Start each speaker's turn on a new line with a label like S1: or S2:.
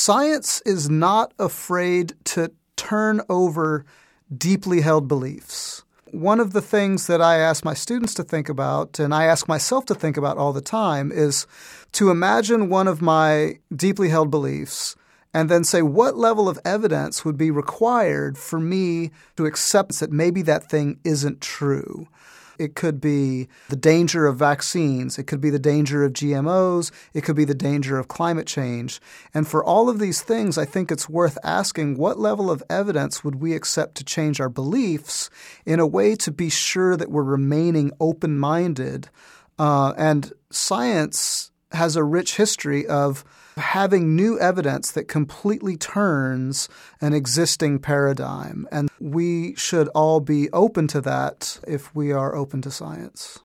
S1: Science is not afraid to turn over deeply held beliefs. One of the things that I ask my students to think about, and I ask myself to think about all the time, is to imagine one of my deeply held beliefs and then say, what level of evidence would be required for me to accept that maybe that thing isn't true? It could be the danger of vaccines. It could be the danger of GMOs. It could be the danger of climate change. And for all of these things, I think it's worth asking what level of evidence would we accept to change our beliefs in a way to be sure that we're remaining open-minded. And science has a rich history of having new evidence that completely turns an existing paradigm. And we should all be open to that if we are open to science.